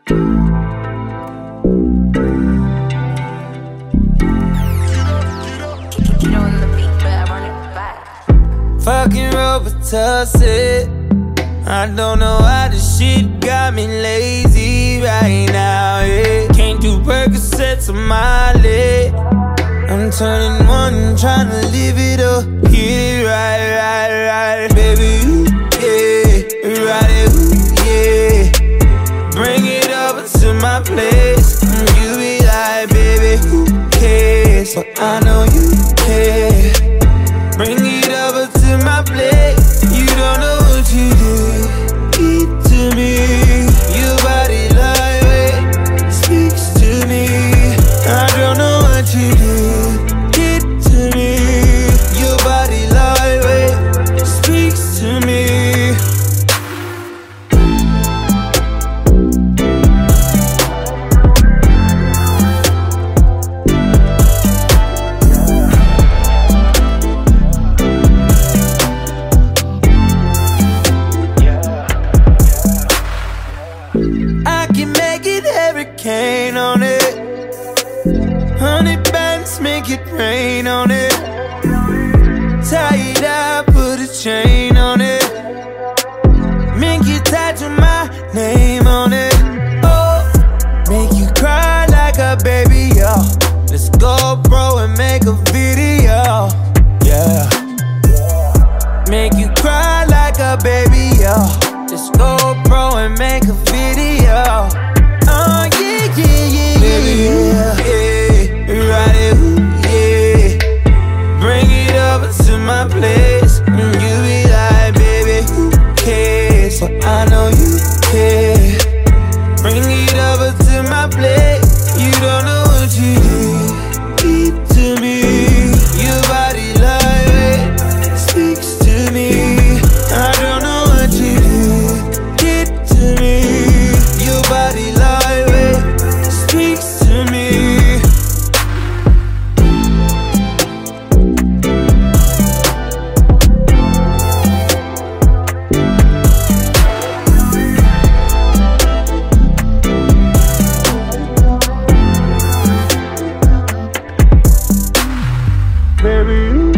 Fucking Robitussin. I don't know why this shit got me lazy right now, yeah. Can't do Percocets on my leg. I'm turning one, trying to live it up. Get it right, baby, ooh, yeah. Ride it, ooh, yeah. Bring it over to my place. You be like, baby, who cares? But I know you care. Bring it over to my plate. You don't know what you did. Eat to me. Your body lightweight speaks to me. I don't know what you did. Get to me. Your body lightweight speaks to me. I can make it hurricane on it. 100 bands, make it rain on it. Tie it up, put a chain on it. Make you tattoo my name on it. Oh, make you cry like a baby, yo. Let's go, bro, and make a video, yeah. Make you cry like a baby, yo. Let's go, bro, and make a video. Oh, yeah, yeah, yeah, baby, yeah, yeah. Ride it, ooh, yeah. Bring it over to my place. You be like, baby, who cares? But I know you care. Bring it over to my plate. You don't know what you did. Keep to me. Your body lightweight speaks to me. I don't know what you did. Get to me. Your body lightweight speaks to me. Baby,